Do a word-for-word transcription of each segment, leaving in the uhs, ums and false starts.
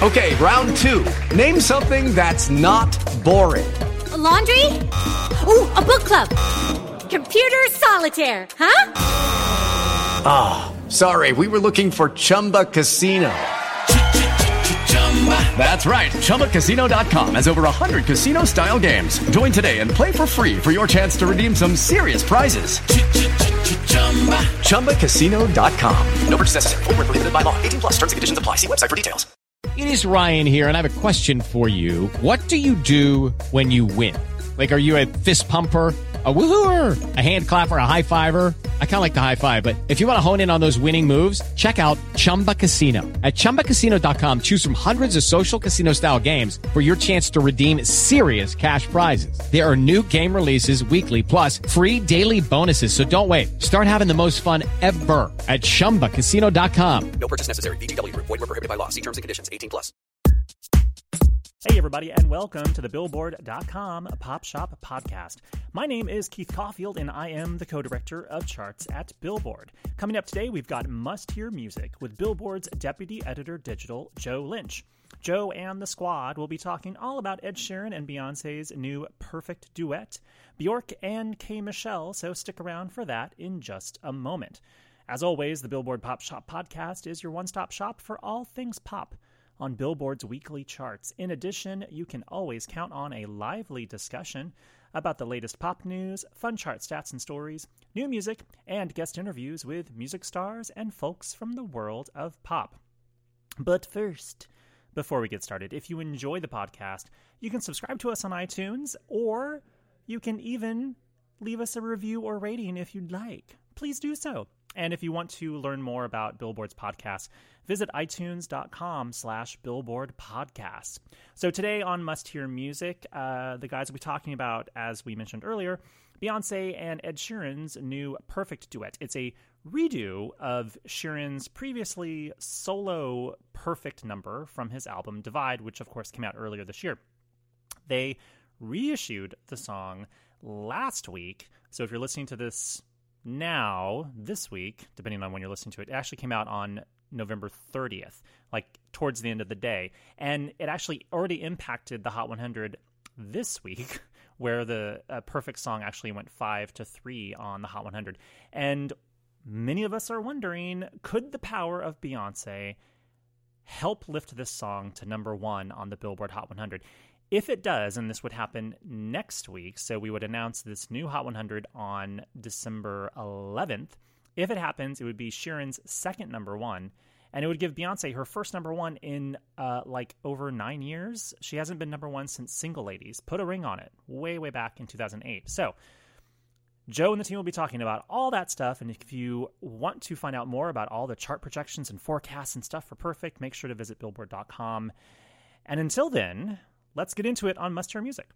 Okay, round two. Name something that's not boring. A laundry? Ooh, a book club. Computer solitaire, huh? Ah, oh, sorry. We were looking for Chumba Casino. That's right. Chumba Casino dot com has over one hundred casino-style games. Join today and play for free for your chance to redeem some serious prizes. Chumba Casino dot com. No purchase necessary. Void where prohibited by law. eighteen plus. Terms and conditions apply. See website for details. It is Ryan here, and I have a question for you. What do you do when you win? Like, are you a fist pumper, a woohooer, a hand clapper, a high fiver? I kind of like the high five, but if you want to hone in on those winning moves, check out Chumba Casino. At Chumba Casino dot com, choose from hundreds of social casino-style games for your chance to redeem serious cash prizes. There are new game releases weekly, plus free daily bonuses, so don't wait. Start having the most fun ever at Chumba Casino dot com. No purchase necessary. V G W. Void where prohibited by law. See terms and conditions. eighteen plus. Hey everybody, and welcome to the Billboard dot com Pop Shop Podcast. My name is Keith Caulfield, and I am the co-director of charts at Billboard. Coming up today, we've got Must Hear Music with Billboard's Deputy Editor Digital, Joe Lynch. Joe and the squad will be talking all about Ed Sheeran and Beyonce's new Perfect Duet, Bjork and K. Michelle, so stick around for that in just a moment. As always, the Billboard Pop Shop Podcast is your one-stop shop for all things pop on Billboard's weekly charts. In addition, you can always count on a lively discussion about the latest pop news, fun chart stats and stories, new music, and guest interviews with music stars and folks from the world of pop. But first, before we get started, if you enjoy the podcast, you can subscribe to us on iTunes, or you can even leave us a review or rating if you'd like. Please do so. And if you want to learn more about Billboard's podcast, visit itunes.com slash Billboard Podcasts. So today on Must Hear Music, uh, the guys will be talking about, as we mentioned earlier, Beyonce and Ed Sheeran's new Perfect Duet. It's a redo of Sheeran's previously solo Perfect number from his album Divide, which of course came out earlier this year. They reissued the song last week, so if you're listening to this now, this week, depending on when you're listening to it, it actually came out on November thirtieth, like towards the end of the day. And it actually already impacted the Hot one hundred this week, where the uh, Perfect song actually went five to three on the Hot one hundred. And many of us are wondering, could the power of Beyonce help lift this song to number one on the Billboard Hot one hundred? If it does, and this would happen next week, so we would announce this new Hot one hundred on December eleventh. If it happens, it would be Sheeran's second number one, and it would give Beyonce her first number one in uh, like over nine years. She hasn't been number one since Single Ladies. Put a ring on it, way, way back in two thousand eight. So Joe and the team will be talking about all that stuff, and if you want to find out more about all the chart projections and forecasts and stuff for Perfect, make sure to visit Billboard dot com. And until then, let's get into it on Must Hear Music.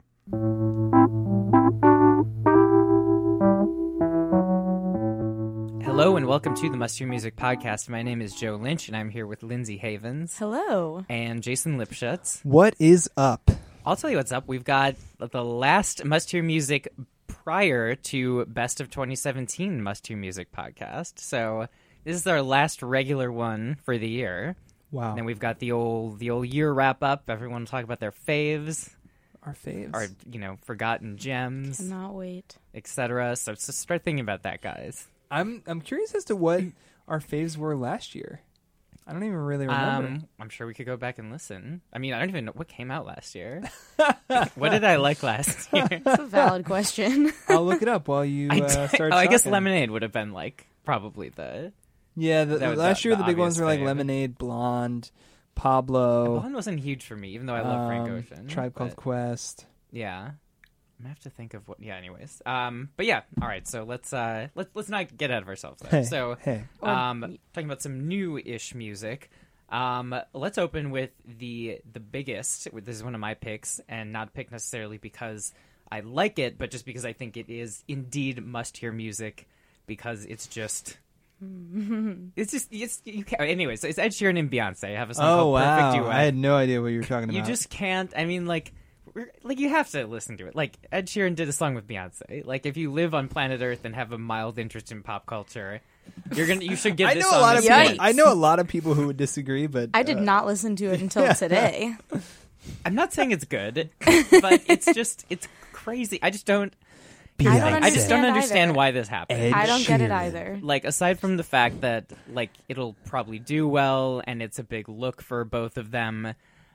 Hello and welcome to the Must Hear Music Podcast. My name is Joe Lynch, and I'm here with Lindsay Havens. Hello. And Jason Lipschutz. What is up? I'll tell you what's up. We've got the last Must Hear Music prior to Best of twenty seventeen Must Hear Music Podcast. So this is our last regular one for the year. Wow. And then we've got the old the old year wrap up. Everyone will talk about their faves. Our faves. Our, you know, forgotten gems. Cannot wait. et cetera. So, so start thinking about that, guys. I'm I'm curious as to what our faves were last year. I don't even really remember. Um, I'm sure we could go back and listen. I mean, I don't even know what came out last year. What did I like last year? That's a valid question. I'll look it up while you I, uh, start oh, I guess talking. Lemonade would have been like probably the... Yeah, the, That was last the- year the the big ones obvious were like fave. Lemonade, Blonde, Pablo, Blonde wasn't huge for me, even though I love Frank um, Ocean. Tribe but- Called Quest. Yeah. I'm gonna have to think of what. Yeah. Anyways. Um. But yeah. All right. So let's uh let's let's not get out of ourselves. Though. Hey, so hey. um talking about some new-ish music. Um. Let's open with the the biggest. This is one of my picks, and not a pick necessarily because I like it, but just because I think it is indeed must-hear music because it's just. It's just it's you can't. Anyways, it's Ed Sheeran and Beyonce have a song Oh called wow! Perfect Duet. I had no idea what you were talking You about. just can't. I mean, like, we're, like you have to listen to it. Like Ed Sheeran did a song with Beyonce. Like if you live on planet Earth and have a mild interest in pop culture, You're gonna. You should give I this know song a lot of Yikes. people. I know a lot of people who would disagree, but I did uh, not listen to it until today. I'm not saying it's good, but it's just it's crazy. I just don't. I don't Beyonce. I just don't understand understand either. why this happened. Ed I don't get it Sheeran. either. Like, aside from the fact that like it'll probably do well and it's a big look for both of them,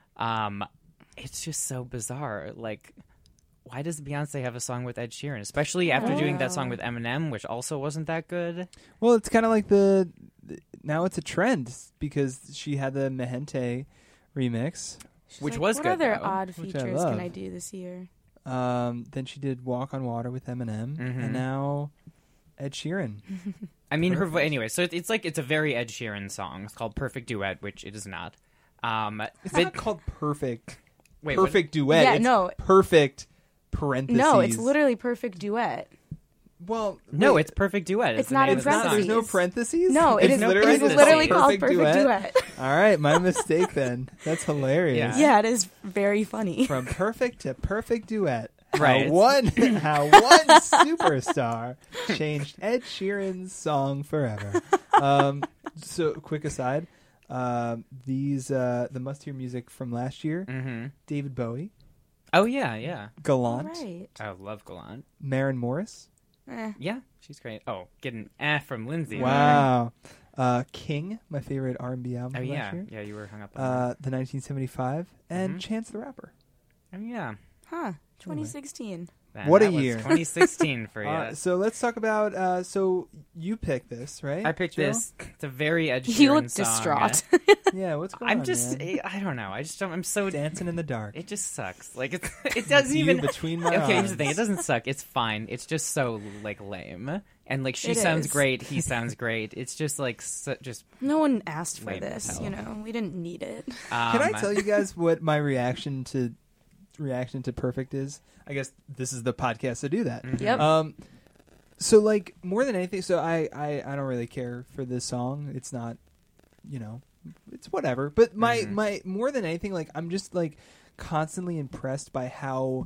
um, it's just so bizarre. Like, why does Beyonce have a song with Ed Sheeran, especially after doing that song with Eminem, which also wasn't that good? Well, it's kind of like the, the now it's a trend because she had the Mehente remix. She's Which like, was what good, other though, odd which I features love. can I do this year? Um, then she did Walk on Water with Eminem, Mhm. and now Ed Sheeran. I mean, her vo- anyway. So it- it's like it's a very Ed Sheeran song. It's called "Perfect Duet," which it is not. Um, It's but- not called perfect. wait, what- perfect duet. Yeah, it's no. perfect parentheses. No, it's literally perfect duet. well. No, wait, it's "Perfect Duet." It's the not name in of the song. There's no parentheses. parentheses. No, it it's is. literally, It is just literally called called perfect duet. All right, my mistake then. That's hilarious. Yeah. Yeah, it is very funny. From perfect to perfect duet. Right. How one, how one superstar changed Ed Sheeran's song forever. Um, so, quick aside, um, these uh, the must-hear music from last year: Mm-hmm. David Bowie, Oh yeah, yeah. Gallant, Right. I love Gallant. Maren Morris. Eh. Yeah, she's great. Oh, getting eh from Lindsay. Wow. Uh, King, my favorite R and B album Oh from yeah, last year. yeah. You were hung up on Uh, the nineteen seventy-five, and Mhm. Chance the Rapper. that. Oh yeah. Huh. twenty sixteen. Man, What a that was year. twenty sixteen for you. Uh, so let's talk about. Uh, so you picked this, right? I picked Joe? this. It's a very Ed Sheeran You look song. distraught. Yeah, what's going I'm on? just. man? I don't know. I just don't. I'm so. Dancing in the dark. It just sucks. Like it's. It doesn't You even. between my Okay, here's the arms. thing. It doesn't suck. It's fine. It's just so like lame. And like she It sounds is. great. He sounds great. It's just like so, just. No one asked for Lame as this, hell. you know. We didn't need it. Um, Can I tell you guys what my reaction to reaction to Perfect is? I guess this is the podcast to do that. Mm-hmm. Yep. Um, so like more than anything, so I, I I don't really care for this song. It's not, you know, it's whatever. But my Mhm. my more than anything, like I'm just like constantly impressed by how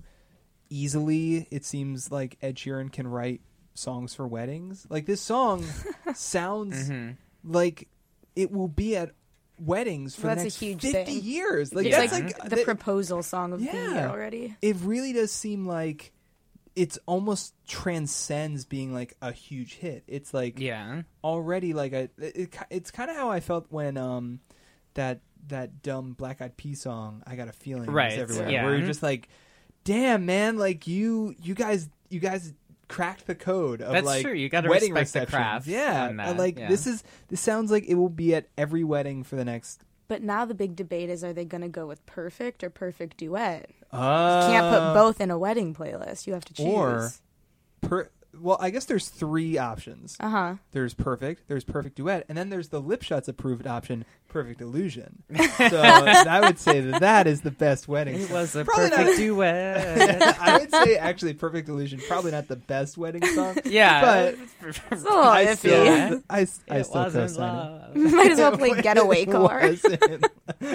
easily it seems like Ed Sheeran can write songs for weddings. Like this song sounds Mhm. like it will be at weddings for Well, the that's a next huge fifty thing. years. Like It's that's like, like, the that- proposal song of the Yeah. year already. it really does seem like it's almost transcends being like a huge hit. It's like Yeah. already like a it, it, it's kind of how I felt when um that that dumb Black Eyed Peas song I Got a Feeling was Right, everywhere, yeah. where you're just like, damn man, like you you guys you guys cracked the code of That's like true. You gotta wedding respect the receptions. craft Yeah, on that, and, like yeah. this is this sounds like it will be at every wedding for the next. But now the big debate is, are they going to go with perfect or perfect duet? Uh, You can't put both in a wedding playlist. You have to choose. Or per, well, I guess there's three options. Uh huh. There's perfect, there's perfect duet, and then there's the Lip Shots approved option, perfect illusion. So I would say that that is the best wedding. It song. was a Probably perfect not- duet. I would say actually perfect illusion probably not the best wedding song. Yeah. but It's a little I iffy. still, Yeah. I, I still It wasn't co-sign it. love. Might as well play Getaway It Car. wasn't.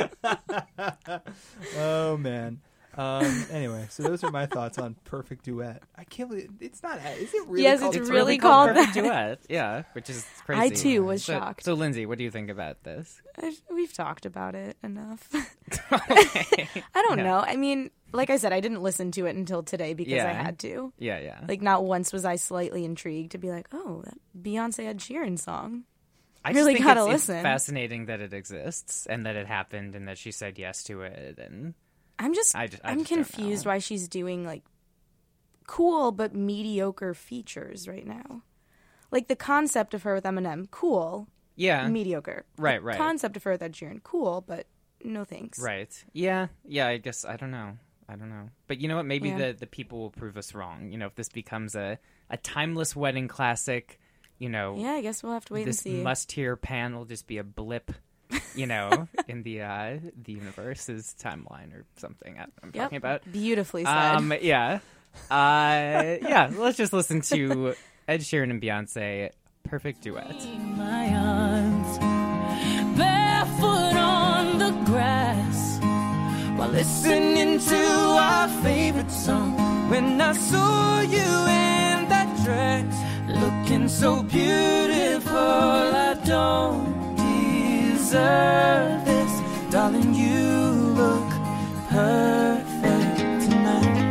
Oh man. Um, anyway, so those are my thoughts on perfect duet. I can't believe it's not. Is it really? Yes, called it's It's really really called called Perfect that. Duet. Yeah, which is crazy. I too was so, shocked. So, Lindsay, what do you think about this? I- We've talked about it enough. Okay. I don't Yeah. know. I mean, like I said, I didn't listen to it until today because I Yeah. had to. Yeah, yeah. Like, not once was I slightly intrigued to be like, oh, that Beyonce Ed Sheeran song. I really just think gotta it's, listen. It's fascinating that it exists and that it happened and that she said yes to it. And I'm just, I just- I I'm just don't confused know. why she's doing like cool but mediocre features right now. Like the concept of her with Eminem, cool, yeah, mediocre. Right, The right. Concept of her with Ed Sheeran, cool, but no thanks. right. Yeah, yeah. I guess I don't know. I don't know. But you know what? Maybe Yeah. the the people will prove us wrong. You know, if this becomes a a timeless wedding classic, you know, Yeah, I guess we'll have to wait this and see. must-hear pan will just be a blip, you know, in the uh, the universe's timeline or something. I, I'm Yep. talking about. Beautifully said. Um, yeah, uh, yeah. Let's just listen to Ed Sheeran and Beyonce, "Perfect Duet." My arms, barefoot on the grass, while listening to our favorite song. When I saw you in that dress, looking so beautiful. I don't deserve this, darling. You look perfect tonight.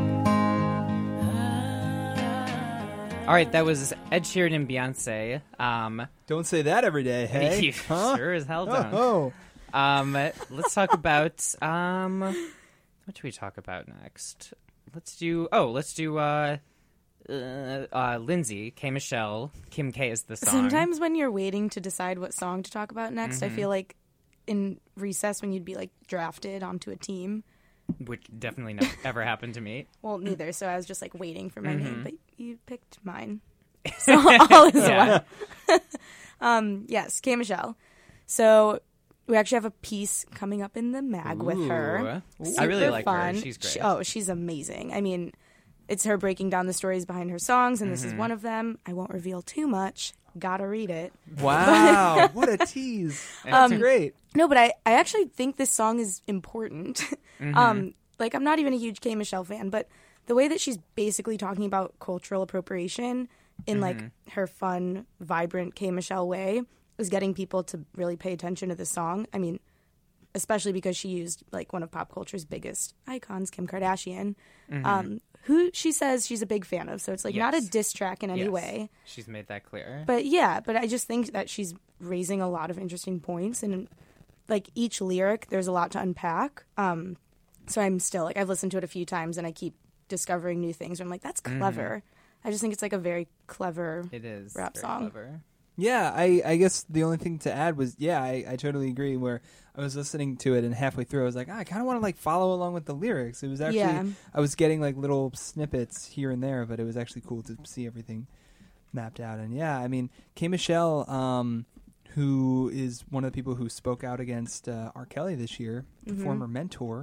All right, that was Ed Sheeran and Beyonce. Um, Don't say that every day, hey? you Huh? sure as hell don't. Oh, Um, let's talk about um, what should we talk about next? Let's do oh, let's do uh, uh, uh Lindsay, K Michelle, Kim K is the song. Sometimes when you're waiting to decide what song to talk about next, Mm-hmm. I feel like in recess when you'd be like drafted onto a team. which definitely never ever happened to me. Well, neither. So I was just like waiting for my Mm-hmm. name, but you picked mine. So all is Yeah. well. um, yes, K Michelle. So we actually have a piece coming up in the mag with her. Ooh. I really Super like her. fun. She's great. She- oh, she's amazing. I mean, it's her breaking down the stories behind her songs, and this Mm-hmm. is one of them. I won't reveal too much. Gotta read it. wow. What a tease. That's great. No, but I, I actually think this song is important. Mm-hmm. um, like, I'm not even a huge K Michelle fan, but the way that she's basically talking about cultural appropriation in, Mm-hmm. like, her fun, vibrant K Michelle way is getting people to really pay attention to the song. I mean, especially because she used, like, one of pop culture's biggest icons, Kim Kardashian, um, who she says she's a big fan of. So it's, like, not a Mm-hmm. Yes. diss track in any Yes. way. She's made that clear. But yeah, but I just think that she's raising a lot of interesting points, and like each lyric, there's a lot to unpack. Um, so I'm still like I've listened to it a few times, and I keep discovering new things. Where I'm like, that's clever. I just think it's like a very clever it is rap very song. clever. Yeah, I, I guess the only thing to add was, yeah, I, I totally agree. Where I was listening to it and halfway through, I was like, ah, I kind of want to like follow along with the lyrics. It was actually, Yeah. I was getting like little snippets here and there, but it was actually cool to see everything mapped out. And yeah, I mean, K Michelle, um, who is one of the people who spoke out against uh, R. Kelly this year, the former mentor.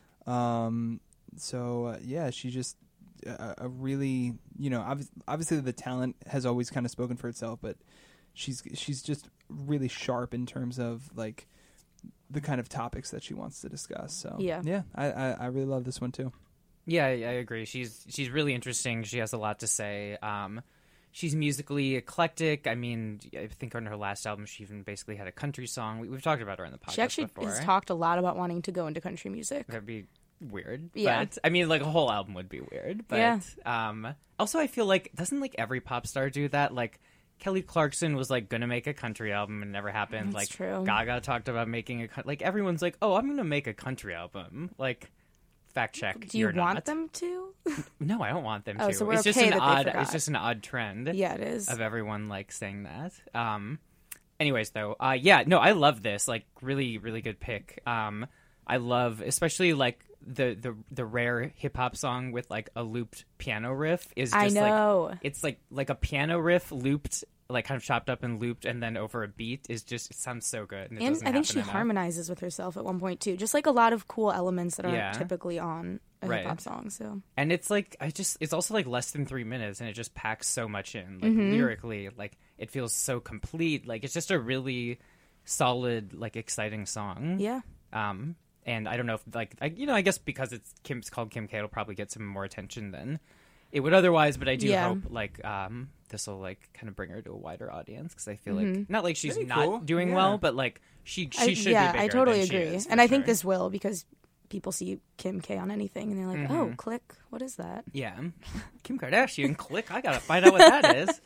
Um, so uh, yeah, she just a, a really, you know, obvi- obviously the talent has always kind of spoken for itself, but she's she's just really sharp in terms of like the kind of topics that she wants to discuss. So Yeah. yeah, I I, I really love this one too. Yeah, I, I agree. She's she's really interesting. She has a lot to say. Um, she's musically eclectic. I mean, I think on her last album, she even basically had a country song. We, we've talked about her on the podcast She actually before. has talked a lot about wanting to go into country music. That'd be weird. Yeah. But, I mean, like, a whole album would be weird. But, Yeah. um, also, I feel like, doesn't, like, every pop star do that? Like, Kelly Clarkson was, like, gonna make a country album and never happened. That's like, true. Gaga talked about making a... coun- Like, everyone's like, oh, I'm gonna make a country album. Like, fact check. Do you You're want not. them to? No, I don't want them Oh, to. so we're it's just okay an that they odd... forgot. It's just an odd trend. Yeah, it is. Of everyone, like, saying that. Um... Anyways, though, uh, yeah, no, I love this. Like, really, really good pick. Um, I love, especially like the the the rare hip hop song with like a looped piano riff is just I know. like it's like like a piano riff looped, like kind of chopped up and looped, and then over a beat is just it sounds so good. And, it And doesn't I think happen she enough. harmonizes with herself at one point too. Just like a lot of cool elements that aren't Yeah. typically on a Right. hip hop song. So And it's like I just it's also like less than three minutes, and it just packs so much in. Like Mm-hmm. lyrically, like it feels so complete. Like it's just a really solid, like exciting song. yeah, Um, and I don't know if like I, you know I guess because it's Kim's called Kim K, it'll probably get some more attention than it would otherwise. But I do Yeah. hope like um this will like kind of bring her to a wider audience because I feel like Mm-hmm. not like she's Very not cool. doing Yeah. well, but like she she I, should yeah, be bigger I totally than she agree. is, for And I think sure. this will because people see Kim K on anything and they're like, Mm-hmm. oh, click, what is that? yeah Kim Kardashian click. I gotta find out what that is.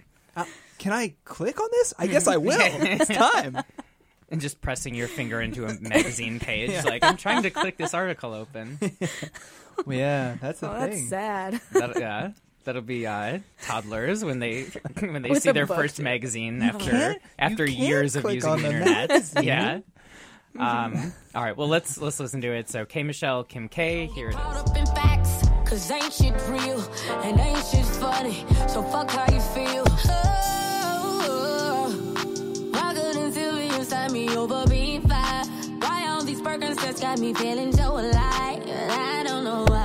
Can I click on this? I guess I will. It's time. And just pressing your finger into a magazine page, like I'm trying to click this article open. Well, yeah, that's the Oh, thing. that's sad. That, yeah, that'll be uh, toddlers when they when they With see a their book, first too. magazine You after can't- after you can't years of click using on the the internet. magazine. Yeah. Um, all right. Well, let's let's listen to it. So, K Michelle, Kim K. Here it Caught is. up in facts, cause ain't shit real, and ain't shit funny, so fuck how you feel. Oh, why couldn't Sylvia inside me over being fine? Why all these Birkenstocks got me feeling so alive? I don't know why.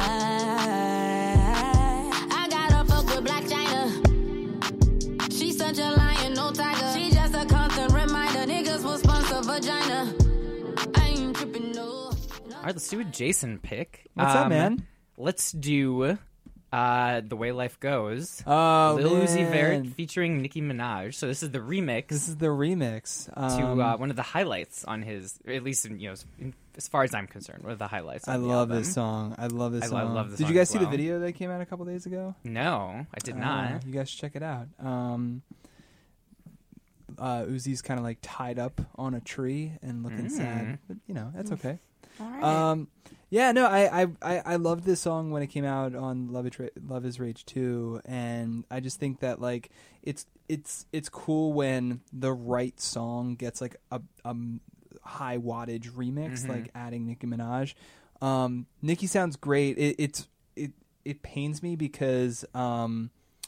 I gotta fuck with Black China. She's such a lion, no tiger. She just a constant reminder, niggas will sponsor vagina. I ain't tripping, no. All right. Let's do a Jason pick. What's up, Um, man? Let's do Uh, The Way Life Goes. Oh, Lil Uzi Vert man. featuring Nicki Minaj. So this is the remix. This is the remix um, to uh, one of the highlights on his, or at least in, you know, in, as far as I'm concerned, one of the highlights. On I the love album. this song. I love this I song. lo- love this Did song you guys as see the well. video that came out a couple days ago? No, I did Uh, not. you guys should check it out. Um, uh, Uzi's kind of like tied up on a tree and looking Mm. sad, but you know that's okay. All right. Um, yeah, no, I, I, I, I loved this song when it came out on Love Is, Ra- Love Is Rage two, and I just think that like it's it's it's cool when the right song gets like a, a high wattage remix, Mhm. like adding Nicki Minaj. Um, Nicki sounds great. It, it's it it pains me because um,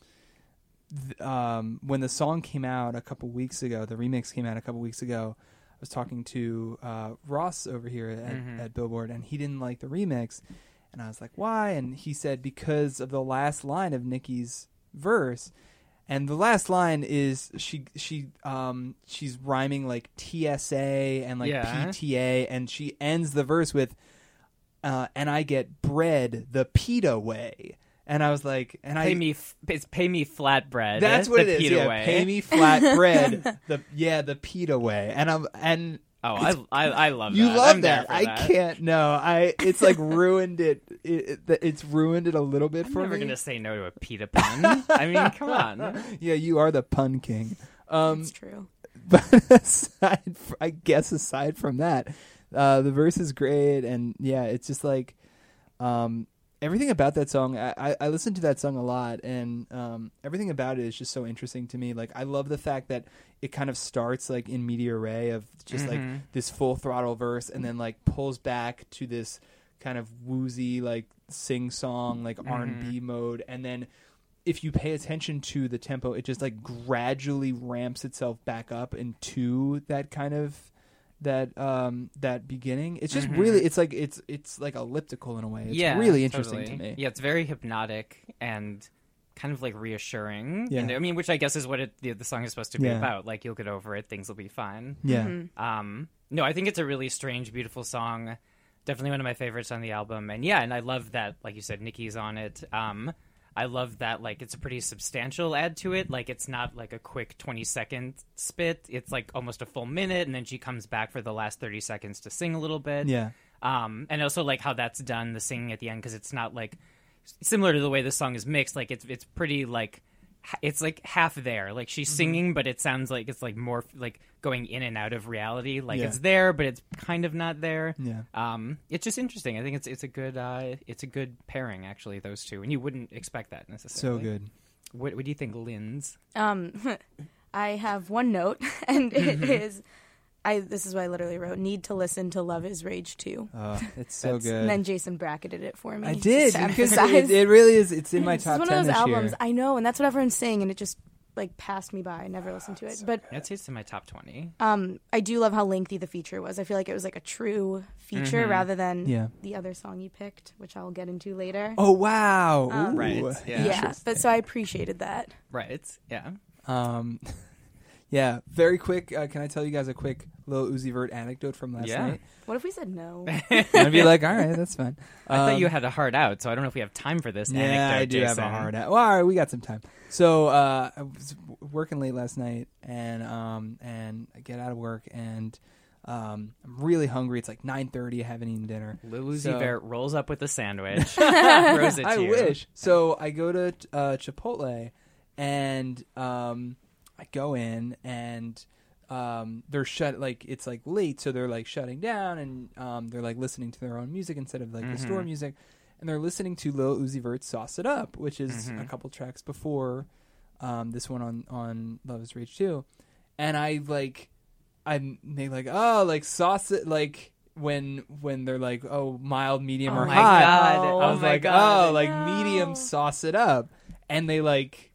th- um, when the song came out a couple weeks ago, the remix came out a couple weeks ago. I was talking to uh, Ross over here at, Mhm. at Billboard, and he didn't like the remix. And I was like, why? And he said, because of the last line of Nicki's verse. And the last line is she she um she's rhyming like T S A and like Yeah. P T A, and she ends the verse with, uh, and I get bread the PETA way. And I was like, and Pay I me, f- it's pay me flatbread. that's the what it is. PETA Yeah, way. pay me flat bread. The yeah, the PETA way. And I'm and Oh, I, I I love you that. love I'm there that. for I that. can't. No, I. It's like ruined it. It, it. It's ruined it a little bit I'm for never me. gonna say no to a PETA pun. I mean, come on. Yeah, you are the pun king. Um, That's true. But aside, fr- I guess aside from that, uh, the verse is great, and yeah, it's just like um, everything about that song. I, I, I listened to that song a lot, and um, everything about it is just so interesting to me. Like, I love the fact that it kind of starts like in media ray of just Mhm. like this full throttle verse, and then like pulls back to this kind of woozy like sing song like R and B mode, and then if you pay attention to the tempo, it just like gradually ramps itself back up into that kind of that um that beginning. It's just Mhm. really it's like it's it's like elliptical in a way. It's yeah, really interesting totally. to me. Yeah, it's very hypnotic and kind of like reassuring. Yeah. And, I mean, which I guess is what it, the, the song is supposed to be Yeah. about. Like, you'll get over it, things will be fine. Yeah. Mm-hmm. Um, no, I think it's a really strange, beautiful song. Definitely one of my favorites on the album. And yeah, and I love that, like you said, Nicki's on it. Um, I love that, like, it's a pretty substantial add to it. Like, it's not like a quick twenty second spit. It's like almost a full minute, and then she comes back for the last thirty seconds to sing a little bit. Yeah. Um, and also like how that's done, the singing at the end, because it's not like similar to the way the song is mixed. Like it's it's pretty like ha- it's like half there. Like she's Mm-hmm. singing, but it sounds like it's like more like going in and out of reality. Like Yeah. it's there, but it's kind of not there. Yeah. Um, it's just interesting. I think it's it's a good uh, it's a good pairing actually. Those two, and you wouldn't expect that So necessarily. good. What, what do you think, Linz? Um, I have one note, and it Mm-hmm. is, I. This is what I literally wrote: need to listen to "Love Is Rage" two. Oh, it's so good. And then Jason bracketed it for me. I did just to because emphasize. it, it really is. It's in my This top is one ten of those this albums year. I know, and that's what everyone's saying, and it just like passed me by. I never listened to it, but I'd say it's in my top twenty. um, I do love how lengthy the feature was. I feel like it was like a true feature Mhm. rather than Yeah. the other song you picked, which I'll get into later. Oh wow! Um, Ooh. Right, yeah. yeah, but so I appreciated that. Right. Yeah. Um, yeah. Very quick. Uh, can I tell you guys a quick Lil Uzi Vert anecdote from last Yeah. night? What if we said no? I'd be like, all right, that's fine. I thought Um, you had a heart out, so I don't know if we have time for this. Yeah, anecdote, I do Jason. have a hard out. Well, all right, we got some time. So uh, I was w- working late last night, and um, and I get out of work, and um, I'm really hungry. It's like nine thirty. I haven't eaten dinner. Lil Uzi So- Vert rolls up with a sandwich, throws it to I you. wish. So I go to uh, Chipotle, and um, I go in, and um, they're shut. Like it's like late, so they're like shutting down, and um, they're like listening to their own music instead of like the store Mhm. music, and they're listening to Lil Uzi Vert's "Sauce It Up," which is Mhm. a couple tracks before um, this one on on Love Is Rage two, and I like I they like oh like sauce it like. When when they're like oh mild medium Oh or my hot, God. I Oh was my like God. oh like No. medium sauce it up, and they like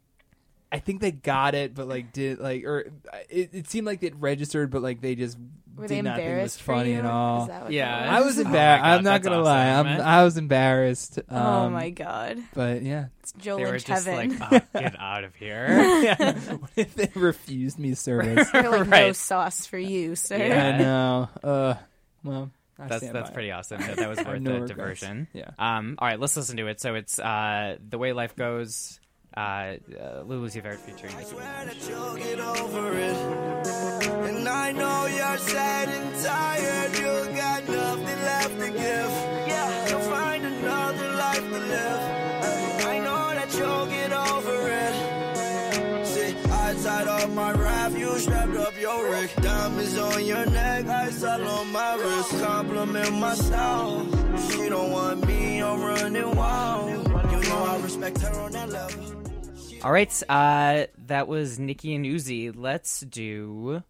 I think they got it, but like did like or it, it seemed like it registered, but like they just Were did they not think it was embarrassed for funny you? at all. Is that what Yeah. that I was Oh my embarrassed. God, I'm not that's gonna lie. awesome. I'm, I was embarrassed. Um, Oh my god, But yeah, it's Joe They were Lynch just heaven. like, oh, get out of here. yeah. What if they refused me service? They're like no Right. sauce for you, sir. Yeah. I know. Uh, well, I That's stand that's by pretty it. awesome. That, that was worth No the regrets. diversion. Yeah. Um. All right, let's listen to it. So it's uh, The Way Life Goes. Uh, uh Lil Uzi Vert featuring Nicki Minaj. You'll get over it. And I know you're sad and tired. You got nothing left to give. Yeah, you'll find another life to live. I know that you'll get over it. See, I tied up my wrap, you strapped up your rig. Diamonds on your neck, ice all on my wrist. Compliment my style. She don't want me, I'm running wild. You know I respect her on that level. All right, uh, that was Nicki and Uzi. Let's do,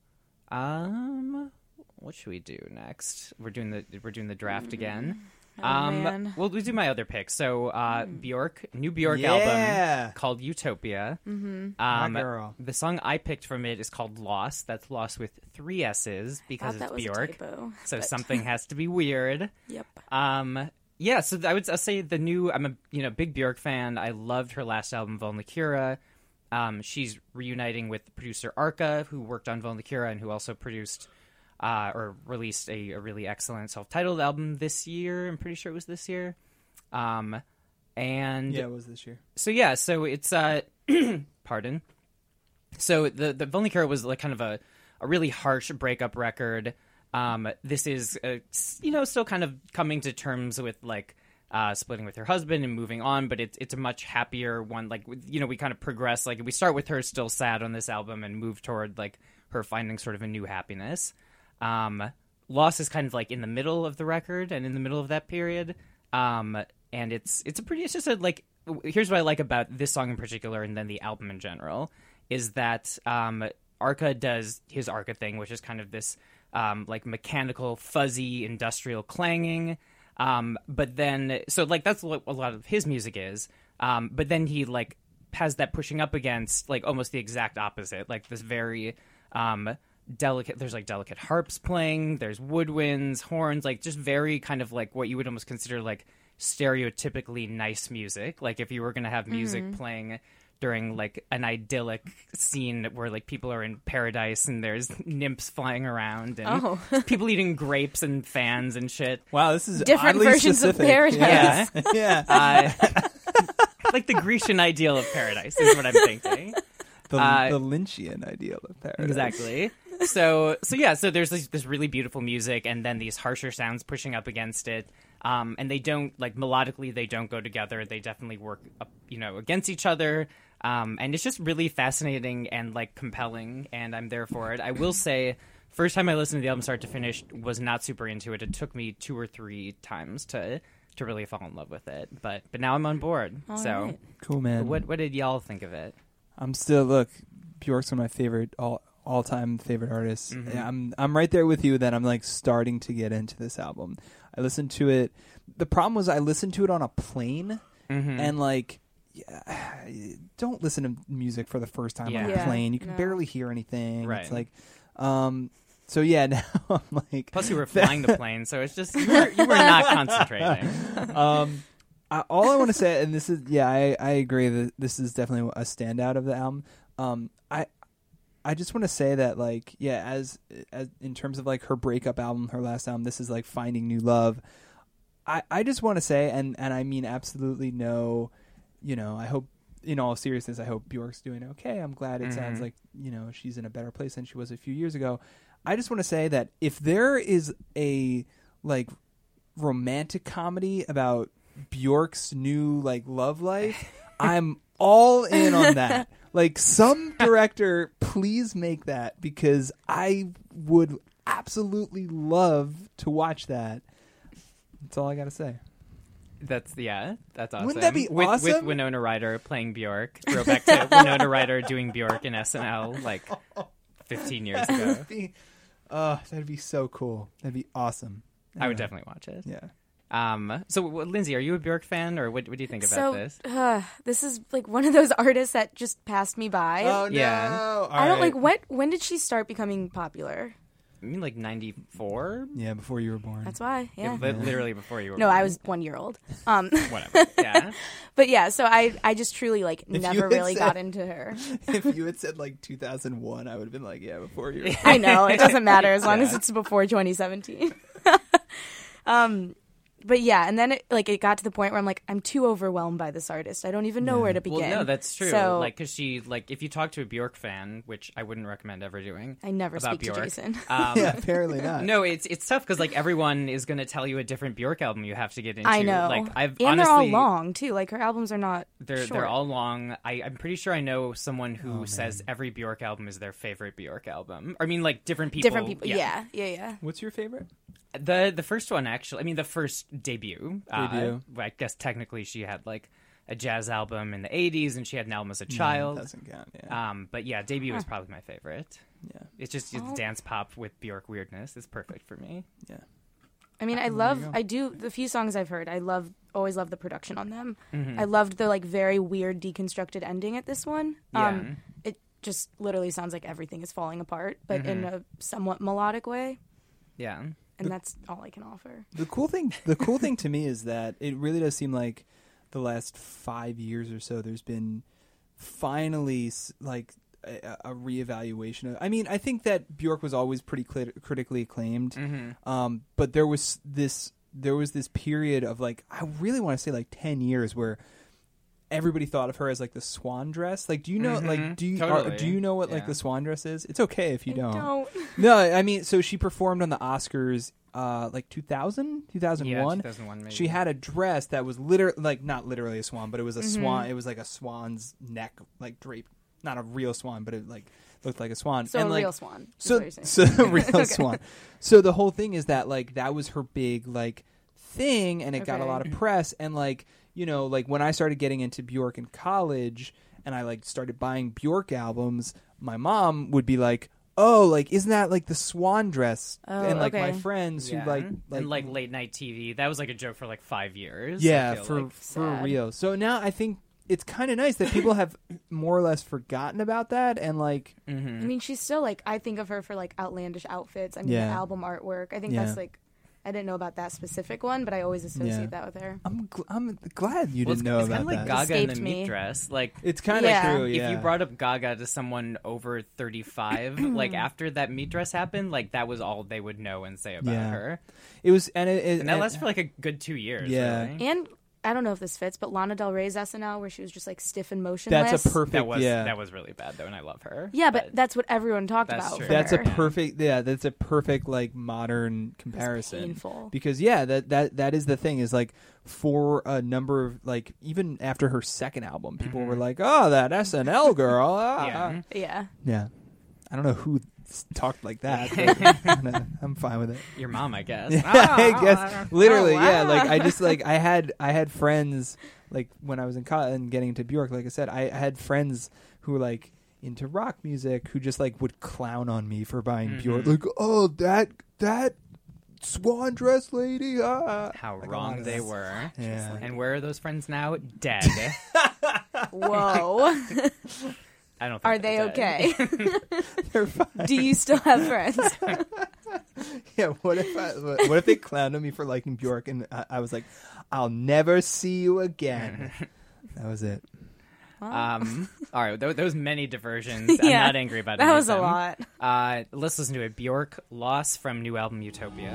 um, what should we do next? We're doing the we're doing the draft again. Oh, um, man. We'll, we'll do my other pick. So, uh, Bjork, new Bjork Yeah. album called Utopia. Mm-hmm. Um, My girl. The song I picked from it is called Lost. That's Lost with three S's because Thought that it's was a Bjork. typo, So but- something has to be weird. Yep. Um, yeah, so I would I'll say the new. I'm a you know big Bjork fan. I loved her last album, Volnicura. Um, she's reuniting with producer Arca, who worked on Volnicura and who also produced uh, or released a, a really excellent self-titled album this year. I'm pretty sure it was this year. Um, and Yeah, it was this year. so yeah, so it's uh, pardon. So the the Volnicura was like kind of a, a really harsh breakup record. Um, this is uh, s- you know still kind of coming to terms with like uh, splitting with her husband and moving on, but it's it's a much happier one. Like with- you know we kind of progress. Like we start with her still sad on this album and move toward like her finding sort of a new happiness. Um, Lost is kind of like in the middle of the record and in the middle of that period. Um, and it's it's a pretty it's just a like here's what I like about this song in particular and then the album in general is that um, Arca does his Arca thing, which is kind of this um, like mechanical, fuzzy, industrial clanging. Um, but then so like that's what a lot of his music is. Um, but then he like has that pushing up against like almost the exact opposite, like this very um, delicate. There's like delicate harps playing. There's woodwinds, horns, like just very kind of like what you would almost consider like stereotypically nice music. Like if you were gonna have music Mhm. playing during like an idyllic scene where like people are in paradise and there's nymphs flying around and Oh. people eating grapes and fans and shit. Wow, this is Different oddly versions of specific. paradise. Yeah. Yeah. Uh, like the Grecian ideal of paradise is what I'm thinking. The, Uh, the Lynchian ideal of paradise. Exactly. So so yeah, so there's this, this really beautiful music and then these harsher sounds pushing up against it. Um, and they don't like melodically they don't go together. They definitely work up, you know, against each other. Um, and it's just really fascinating and like compelling and I'm there for it. I will say first time I listened to the album start to finish was not super into it. It took me two or three times to to really fall in love with it. But but now I'm on board. All so right. Cool, man. what what did y'all think of it? I'm still look. Bjork's one of my favorite all all time favorite artists. Mhm. Yeah, I'm I'm right there with you. That I'm like starting to get into this album. I listened to it. The problem was I listened to it on a plane, Mhm. and like, yeah, don't listen to music for the first time on a Yeah. plane. You can no. barely hear anything. Right. It's like, um. So yeah, now I'm like. Plus, you were flying the plane, so it's just you were, you were not concentrating. um, I, all I want to say, and this is, yeah, I, I agree that this is definitely a standout of the album. Um, I, I just want to say that, like, yeah, as, as in terms of like her breakup album, her last album, this is like finding new love. I, I just want to say, and, and I mean absolutely no, you know, I hope, in all seriousness, I hope Bjork's doing okay. I'm glad it sounds Mhm. like, you know, she's in a better place than she was a few years ago. I just want to say that if there is a like romantic comedy about Bjork's new like love life, I'm all in on that. Like some director, please make that because I would absolutely love to watch that. That's all I got to say. That's yeah, that's awesome. Wouldn't that be with, awesome? With Winona Ryder playing Bjork, throwback to Winona Ryder doing Bjork in S N L like fifteen years ago. That'd be, uh, that'd be so cool. That'd be awesome. I would Anyway. definitely watch it. Yeah. Um. So, what, Lindsay, are you a Bjork fan, or what? What do you think about so, this? Uh, this is like one of those artists that just passed me by. Oh no! Yeah. All I don't right. like when. When did she start becoming popular? I mean, like ninety-four. Yeah, before you were born. That's why. Yeah. Li- literally before you were. No, born. I was one year old. Um, Whatever. Yeah. but yeah, so I I just truly like If you never had really said- got into her. If you had said like two thousand one, I would have been like, yeah, before you were born. I know it doesn't matter as long as Yeah. it's before twenty seventeen. um, but yeah, and then it, like it got to the point where I'm like, I'm too overwhelmed by this artist. I don't even know Yeah. where to begin. Well, no, that's true. So like, because she, like, if you talk to a Bjork fan, which I wouldn't recommend ever doing, I never about speak Bjork, to Jason. Um, Yeah, apparently not. No, it's it's tough because like everyone is going to tell you a different Bjork album you have to get into. I know. Like I've and honestly, they're all long too. Like her albums are not. They're short. they're all long. I, I'm pretty sure I know someone who Oh, says every Bjork album is their favorite Bjork album. I mean, like different people. different people. Yeah, yeah, yeah. What's your favorite? The the first one actually. I mean, the first debut. Debut. Uh, I guess technically she had like a jazz album in the eighties, and she had an album as a child. Yeah, doesn't count. Yeah. Um, but yeah, debut is probably my favorite. Yeah. It's just it's Oh. dance pop with Bjork weirdness. It's perfect for me. Yeah. I mean, I There you love. go. I do the few songs I've heard. I love. Always love the production on them. Mm-hmm. I loved the like very weird deconstructed ending at this one. Yeah. Um, it just literally sounds like everything is falling apart, but in Mm-hmm. a somewhat melodic way. Yeah. And that's all I can offer. The cool thing, the cool thing to me is that it really does seem like the last five years or so, there's been finally s- like a, a reevaluation of. I mean, I think that Bjork was always pretty clit- critically acclaimed, Mm-hmm. um, but there was this there was this period of like I really want to say like ten years where everybody thought of her as like the swan dress. Like, do you know? Mhm. Like, do you Totally. are, do you know what like Yeah. the swan dress is? It's okay if you I don't. don't. No, I mean, so she performed on the Oscars, uh, like two thousand, two thousand one. Yeah, two thousand one maybe. She had a dress that was literally, like, not literally a swan, but it was a Mm-hmm. swan. It was like a swan's neck, like draped. Not a real swan, but it like looked like a swan. So and, a like, real swan. is So, what you're saying. so a real swan. So the whole thing is that like that was her big like thing, and it got a Okay. lot of press. And like you know, like when I started getting into Bjork in college, and I like started buying Bjork albums, my mom would be like, "Oh, like isn't that like the swan dress?" Oh, and like my okay. friends Yeah. who like like and like late night T V. That was like a joke for like five years. yeah I feel for like. for Sad. real. So now I think it's kind of nice that people have more or less forgotten about that, and like I mean, she's still like I think of her for like outlandish outfits. I mean, Yeah. the album artwork. I think Yeah. that's like I didn't know about that specific one, but I always associate Yeah. that with her. I'm gl- I'm glad you Well, didn't it's, know it's about kind of like that. Gaga in the Escaped meat me. dress. Like It's kind of Yeah. true. Yeah. if you brought up Gaga to someone over thirty-five, like after that meat dress happened, like that was all they would know and say about Yeah. her. It was, and it, it And that and- lasted for like a good two years. Yeah. really. And I don't know if this fits, but Lana Del Rey's S N L where she was just like stiff and motionless. That's a perfect. That was yeah, that was really bad though, and I love her. Yeah, but, that's what everyone talked That's about. true. for that's her. a perfect. Yeah, that's a perfect like modern comparison. painful. Because yeah, that that that is the thing is like for a number of like even after her second album, people were like, "Oh, that S N L girl." ah. Yeah. Yeah. yeah. I don't know who s- talked like that. But I'm, gonna- I'm fine with it. Your mom, I guess. I guess literally, Oh, yeah. wow. Like I just like I had I had friends like when I was in college and getting into Bjork. Like I said, I, I had friends who were like into rock music who just like would clown on me for buying Bjork. Like, oh, that that swan dress lady. Ah. How Like, a lot wrong of they this. were. Yeah. And where are those friends now? Dead. Whoa. I don't think Are they're they dead. okay? They're fine. Do you still have friends? Yeah. What if I, what if they clowned on me for liking Bjork and I, I was like, I'll never see you again. That was it. Um, all right, th- those many diversions. I'm Yeah, not angry about that any of was a them. lot. Uh, let's listen to it. Bjork, Loss from new album Utopia.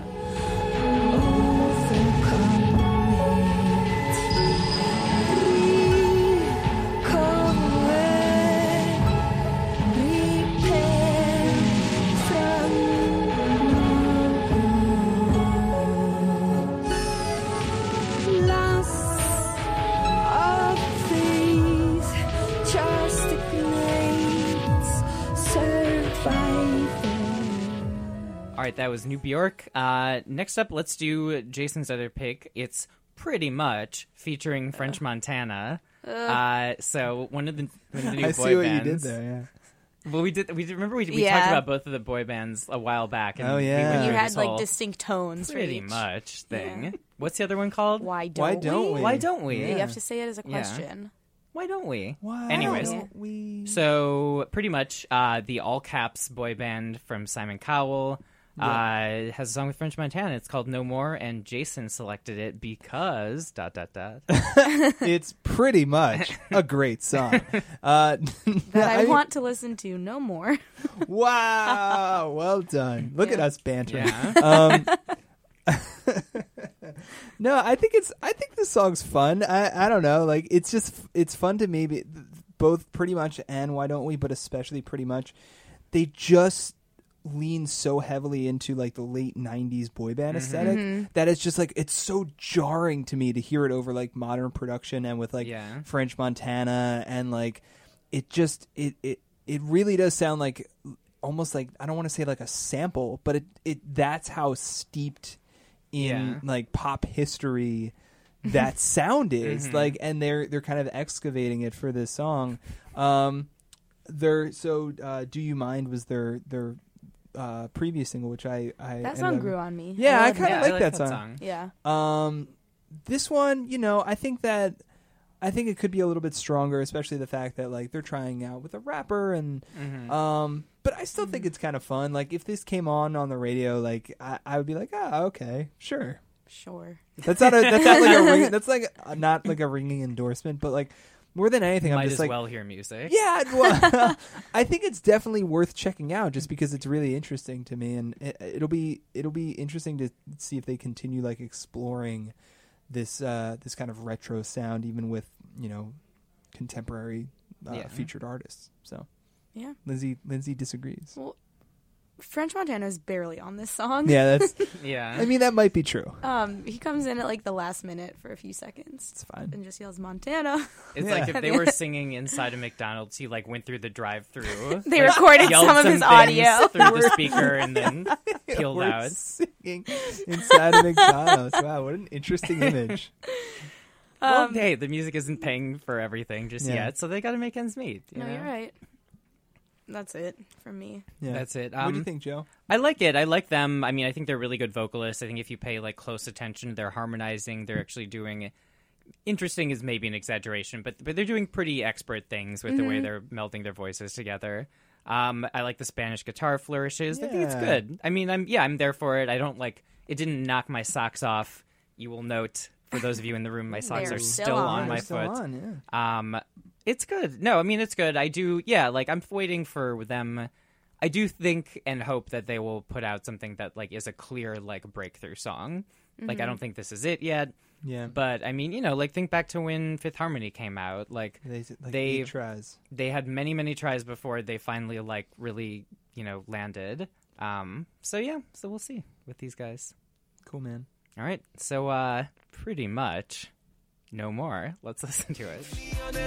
All right, that was New Bjork. Uh, next up, let's do Jason's other pick. It's Pretty Much featuring French Montana. Uh, so one of the, one of the new I boy see what bands. you did there. Yeah. Well, we did. We did, remember we, we Yeah. talked about both of the boy bands a while back. And Oh, we yeah. went You through had this like whole distinct tones. for pretty each. much thing. Yeah. What's the other one called? Why don't Why don't we? Why don't we? Yeah, you have to say it as a Yeah. question. Why don't we? Why Anyways, don't we? so pretty much uh, the all caps boy band from Simon Cowell uh, has a song with French Montana. It's called No More, and Jason selected it because dot dot dot. It's pretty much a great song. Uh, That I, want to listen to no more. Wow, well done. Look at Yeah. us bantering. Yeah. Um, No, I think it's. I think the song's fun. I. I don't know. Like it's just. It's fun to maybe both Pretty Much and Why Don't We, but especially Pretty Much. They just lean so heavily into like the late nineties boy band Mm-hmm. aesthetic Mm-hmm. that it's just like it's so jarring to me to hear it over like modern production and with like Yeah. French Montana and like it just it it it really does sound like almost like I don't want to say like a sample, but it it that's how steeped in Yeah. like pop history that sound is. Mhm. Like and they're they're kind of excavating it for this song. Um their so uh Do You Mind was their their uh previous single, which I I That ended song up- grew on me. Yeah, I love kind it. of Yeah, I like, like that, that song. song. Yeah. Um, this one, you know, I think that I think it could be a little bit stronger, especially the fact that like they're trying out with a rapper, and Mhm. um, but I still think it's kind of fun. Like if this came on on the radio, like I, I would be like, ah, okay, sure. Sure. That's not a that's not like a ring, that's like a, not like a ringing endorsement, but like more than anything, I'm Might just as like, well hear music. yeah, well, I think it's definitely worth checking out just because it's really interesting to me, and it, it'll be it'll be interesting to see if they continue like exploring this uh, this kind of retro sound, even with you know contemporary uh, Yeah. featured artists. So Yeah. Lindsay Lindsay disagrees. Well, French Montana is barely on this song. Yeah, that's. Yeah. I mean, that might be true. Um, he comes in at like the last minute for a few seconds. It's fine. And just yells Montana. It's Yeah. like if they were singing inside a McDonald's, he like went through the drive-through. They like, recorded yelled some of his things audio. through the speaker and then peeled We're out. singing inside a McDonald's. Wow, what an interesting image. Well, Um, hey, the music isn't paying for everything just Yeah. yet, so they got to make ends meet. You No, know? you're right. That's it from me. Yeah. That's it. what do you Um, think, Joe? I like it. I like them. I mean, I think they're really good vocalists. I think if you pay like close attention, they're harmonizing. They're actually doing. Interesting is maybe an exaggeration, but but they're doing pretty expert things with the way they're melding their voices together. Um, I like the Spanish guitar flourishes. I think it's Yeah. good. I mean, I'm yeah, I'm there for it. I don't like it. Didn't knock my socks off. You will note for those of you in the room, my socks They're are still still on. on my They're still foot. on, yeah. Um, it's good. No, I mean it's good. I do. Yeah, like I'm waiting for them. I do think and hope that they will put out something that like is a clear like breakthrough song. Like I don't think this is it yet. Yeah. But I mean, you know, like think back to when Fifth Harmony came out. Like They, like they eight tries. they had many many tries before they finally like really you know landed. Um, so yeah, so we'll see with these guys. Cool, man. All right, so uh, pretty much no more. Let's listen to it.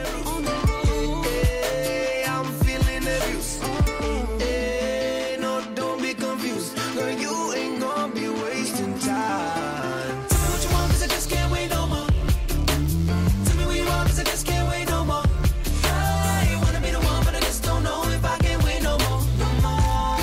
Hey, I'm feeling abused. Hey, no, don't be confused. Girl, you ain't gonna be wasting time. Tell me what you want, 'cause I just can't wait no more. Tell me what you want, 'cause I just can't wait no more. I wanna be the one, but I just don't know if I can wait no more. No more.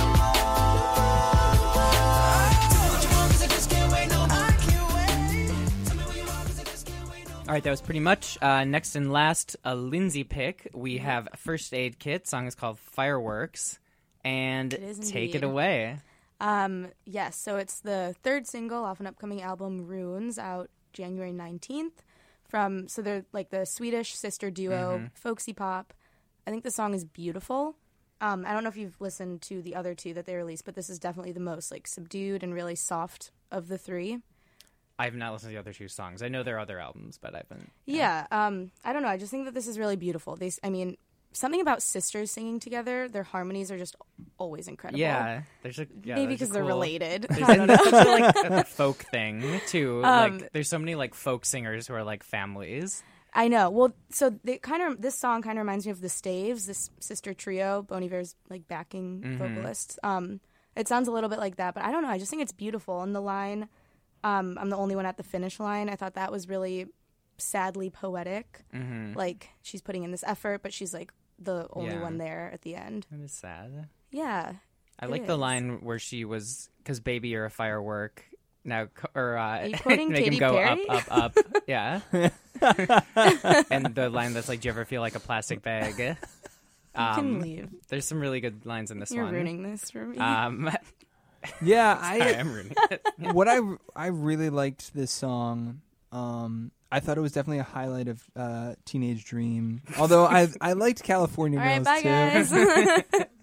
Tell me what you want, 'cause I just can't wait no more. I can't wait. Tell me what you want, 'cause I just can't wait no more. All right, that was pretty much. Uh, next and last, a Lindsay pick. We have First Aid Kit. Song is called Fireworks. And It is take it indeed. away. Um, yes, so it's the third single off an upcoming album, Runes, out January nineteenth. From so they're like the Swedish sister duo, folksy pop. I think the song is beautiful. Um, I don't know if you've listened to the other two that they released, but this is definitely the most like subdued and really soft of the three. I have not listened to the other two songs. I know there are other albums, but I haven't. Yeah, um, I don't know. I just think that this is really beautiful. They, s- I mean, something about sisters singing together. Their harmonies are just always incredible. Yeah, there's a yeah, maybe there's a because they're cool- related. There's I don't a, know. such a, like a folk thing too. Um, like there's so many like folk singers who are like families. I know. Well, so they kind of this song kind of reminds me of the Staves, this sister trio, Bon Iver's like backing Mm-hmm. vocalists. Um, it sounds a little bit like that, but I don't know. I just think it's beautiful. And the line, um, "I'm the only one at the finish line." I thought that was really sadly poetic. Mm-hmm. Like she's putting in this effort, but she's like the only Yeah. one there at the end. That is sad. Yeah, I it like the is. line where she was, "Cause baby, you're a firework." Now, co- or uh, Are you quoting make Katy him go Perry? up, up, up. Yeah. And the line that's like, "Do you ever feel like a plastic bag?" You Um, can leave. There's some really good lines in this You're one. ruining this for me. Um, Yeah, I I am ruining it. what I I really liked this song. Um, I thought it was definitely a highlight of uh, Teenage Dream. Although I I liked California All right, Girls bye too. guys.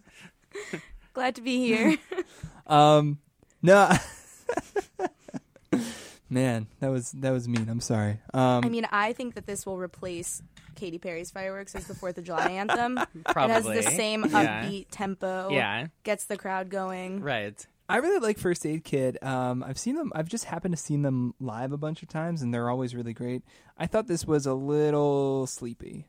Glad to be here. Um, no, Man, that was that was mean. I'm sorry. Um, I mean, I think that this will replace Katy Perry's Fireworks as the Fourth of July anthem. Probably. It has the same Yeah. upbeat tempo. Yeah. Gets the crowd going. Right. I really like First Aid Kit. Um, I've seen them. I've just happened to seen them live a bunch of times, and they're always really great. I thought this was a little sleepy.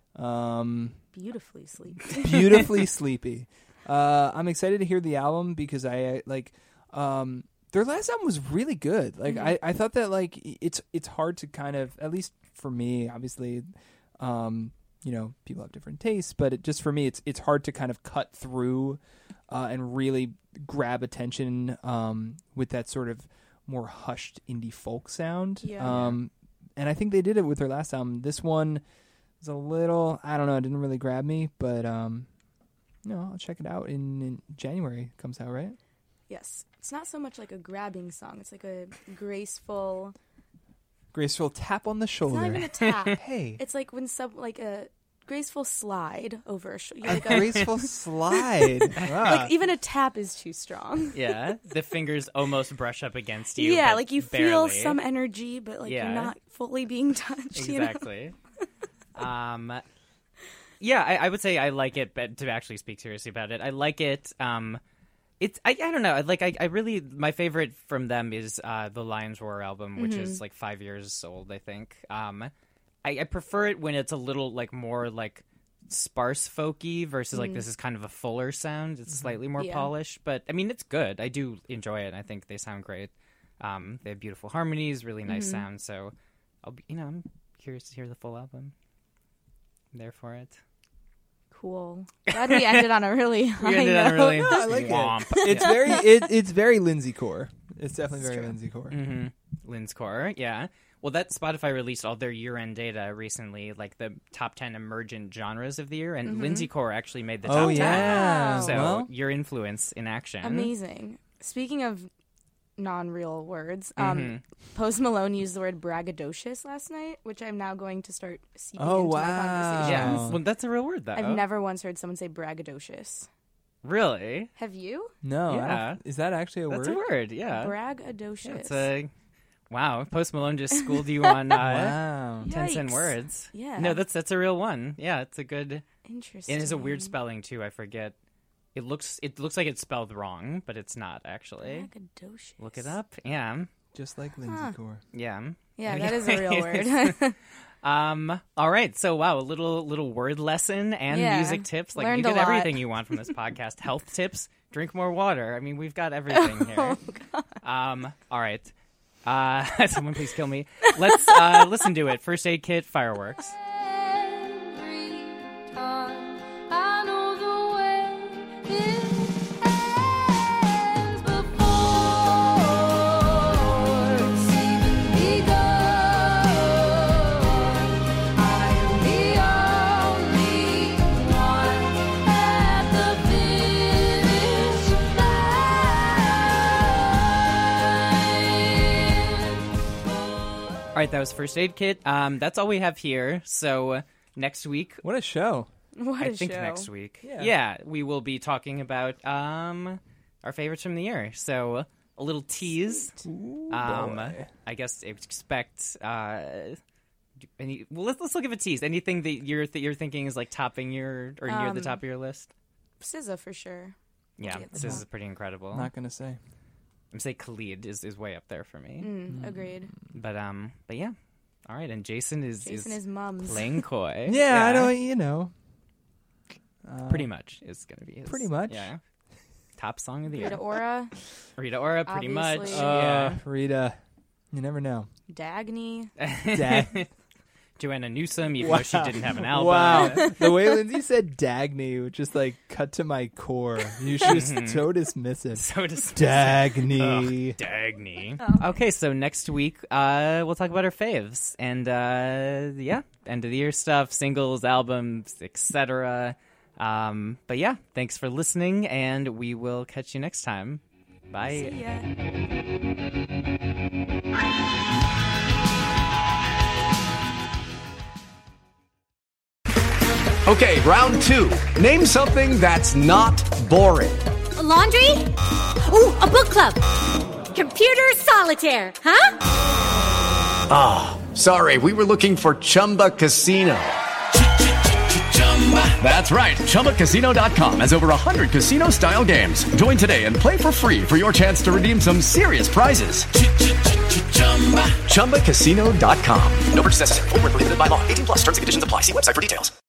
Um, Beautifully sleepy. beautifully sleepy. Uh, I'm excited to hear the album because I like um, their last album was really good. Like Mm-hmm. I, I thought that like it's it's hard to kind of, at least for me, obviously, um, you know, people have different tastes, but it, just for me, it's it's hard to kind of cut through uh, and really grab attention um, with that sort of more hushed indie folk sound. Yeah. Um, and I think they did it with their last album. This one was a little, I don't know, it didn't really grab me, but um, no, I'll check it out in, in January. It comes out, right? Yes. It's not so much like a grabbing song. It's like a graceful. Graceful tap on the shoulder. It's not even a tap. Hey. It's like when some like a graceful slide over a shoulder. A Like graceful slide. Ah. Like even a tap is too strong. Yeah. The fingers almost brush up against you. Yeah, but like you feel barely. some energy, but like Yeah. you're not fully being touched. You know? Exactly. um, yeah, I, I would say I like it, but to actually speak seriously about it, I like it. Um, it's I, I don't know. Like I, I really my favorite from them is uh, the Lions Roar album, which is like five years old, I think. Um, I, I prefer it when it's a little like more like sparse folky versus like this is kind of a fuller sound. It's slightly more Yeah. polished, but I mean it's good. I do enjoy it. I think they sound great. Um, they have beautiful harmonies, really nice sound. So I'll be, you know, I'm curious to hear the full album. I'm there for it. Cool. Glad we ended on a really high We ended on a note. really I like womp. it. It's very it, it's very Lindsay core. It's definitely very Lindsay core. Mm-hmm. Lynn's Core, yeah. Well, that Spotify released all their year-end data recently, like the top ten emergent genres of the year, and Lindsay Core actually made the top Oh ten. yeah. So Well, your influence in action. Amazing. Speaking of non-real words, um, Mm-hmm. Post Malone used the word braggadocious last night, which I'm now going to start seeping Oh, into my wow. conversations. Yeah. Oh. Well, that's a real word, though. I've never once heard someone say braggadocious. Really? Have you? no. I don't- Yeah. Is that actually a That's word? a word, yeah. Braggadocious. It's a... Wow, Post Malone just schooled you on uh, Wow. ten cent Yikes. words. Yeah. No, that's that's a real one. Yeah, it's a good... Interesting. It is a weird spelling, too. I forget. It looks it looks like it's spelled wrong, but it's not, actually. Braggadocious. Look it up. Yeah. Just like Lindsay core. Yeah. Yeah, that is a real word. Um. All right. So wow, a little little word lesson and Yeah. music tips. Like Learned you get a lot. everything you want from this podcast. Health tips. Drink more water. I mean, we've got everything here. Um. All right. Uh. Someone please kill me. Let's uh listen to it. First Aid Kit, Fireworks. Every time I know the way it ends before it's even begun. I am the only one at the finish line. All right. That was First Aid Kit. Um. That's all we have here. So uh, next week. What a show. What a I think show. next week. Yeah. we will be talking about um our favorites from the year. So a little tease. um, boy. I guess expect. Uh, any? Well, let's let's look at a tease. Anything that you're that you're thinking is like topping your or near the Um, top of your list? S Z A for sure. Yeah, get this the is top. pretty incredible. Not gonna say. I'm say Khalid is, is way up there for me. Mm, agreed. But um, but yeah. All right, and Jason is Jason is is mums. playing coy. Yeah, I don't. You know. Uh, Pretty much is gonna be his, Pretty much. Yeah. Top song of the year. Rita Ora, Rita Ora, pretty much. Obviously. Uh, Rita. You never know. Dagny. Dag- Joanna Newsom, even though she didn't have an album. Wow. The way Lindsay said Dagny would just like cut to my core. You should just so dismissive. So does Dagny. Dagny. Okay, so next week uh, we'll talk about our faves and uh, yeah, end of the year stuff, singles, albums, et cetera. Um, but yeah, thanks for listening, and we will catch you next time. Bye. See ya. Okay, round two. Name something that's not boring. A laundry? Ooh, a book club. Computer solitaire, huh? Ah, oh, sorry, we were looking for Chumba Casino. That's right. Chumba Casino dot com has over one hundred casino-style games. Join today and play for free for your chance to redeem some serious prizes. Chumba Casino dot com. No purchase necessary. Void where prohibited by law. eighteen plus terms and conditions apply. See website for details.